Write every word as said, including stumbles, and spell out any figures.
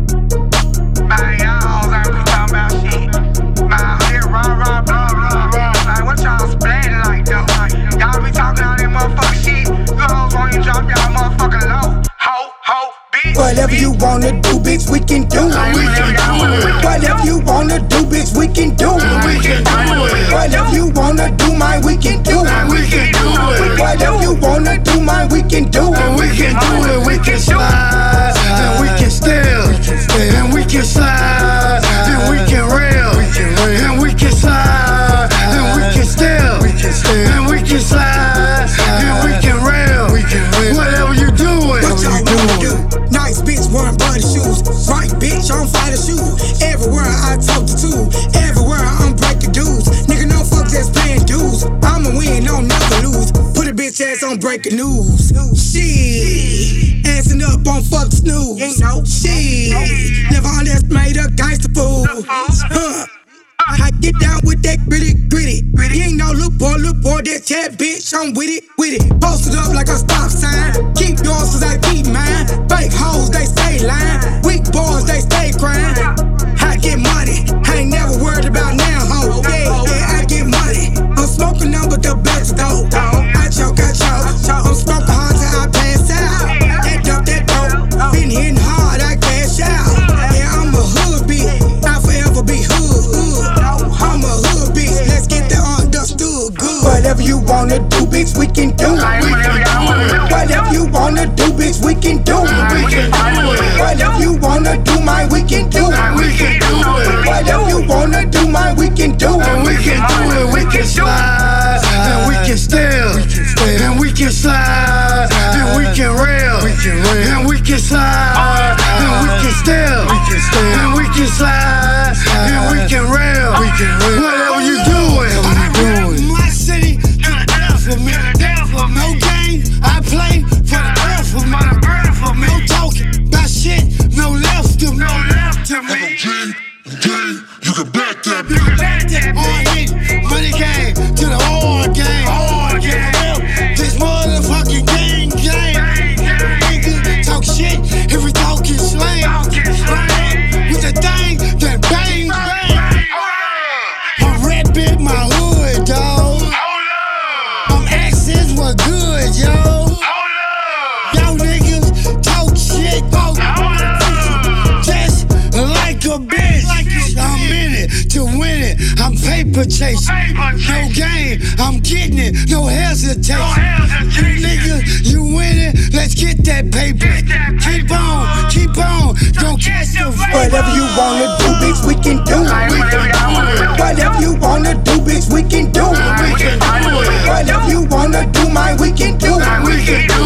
Man, y'all ain't be talking about shit. Man, here, rah, rah, blah, blah, blah. Like, what y'all splaining like, though? Y'all be talking all that motherfucking shit. You hoes want you drop y'all motherfucking low. Ho, ho, bitch. Whatever you wanna do, bitch, we can do it. We can do it. Whatever you wanna do, bitch, we can do it. We can do it. Whatever you wanna do, man, we can do it. We can do it. Whatever you wanna do, man, we can do it. We can do it, we can slide, and we can steal, and we can slide, and we can rail, and we can slide, and we can steal, and we can slide, and we can rail. Whatever you doing, What y'all wanna do? Nice bitch wearing bloody shoes. Right bitch, I'm fighting shoes. Everywhere I talk to two. Everywhere I'm breaking dudes. Nigga, no fuck that's paying dues. I'ma win, no never lose. Put a bitch ass on breaking news. Shit. Assing up on fuck snooze. Shit. Never underestimate a gangster fool. Huh. I get down with that gritty, gritty. You ain't no look boy, look boy, that chat bitch, I'm with it, with it. Posted up like a stop sign. Keep yours cause I keep mine. Fake hoes, they stay lying. Weak boys, they stay crying. I get money, I ain't never worried about now, ho. Yeah, yeah, I get money. I'm smoking on but the best dope. I choke, I choke. I'm smoking hard till I pass out. That dope, that dope. Been hitting hard, I cash out. Yeah, I'm a hood bitch. I'll forever be hood, hood. I'm a hood bitch, let's get that understood good. Whatever you wanna do, bitch, we can do it. Whatever you wanna do, bitch, we can do it. Whatever you wanna do, man, we can do it. Whatever you wanna do, man, we can do it. we can do it, we can slide, and we can steal, and we can slide, and we can rail, and we can slide, and we can steal, and we can slide, and we can rail. Whatever you doing, my city to the death for me. No game, I play for the earth for me. No talking about shit, no left to me. G, G, you can back that You can back that all hit, money game to the hard game. This motherfucking game, game. Nigga talk shit if we talking slang. With the thing that bang, bang. I'm rapping my hood, dawg. I'm access was good, yo. Y'all niggas talk shit, just like a bitch. I'm in it to win it. I'm paper chasing. No game, I'm getting it. No hesitation. You niggas, you win it. Let's get that paper. Keep on, keep on. Don't catch the Whatever you wanna do, bitch, we can do it. Whatever you wanna do, bitch, we can do it. Whatever you wanna do, man, we can do it.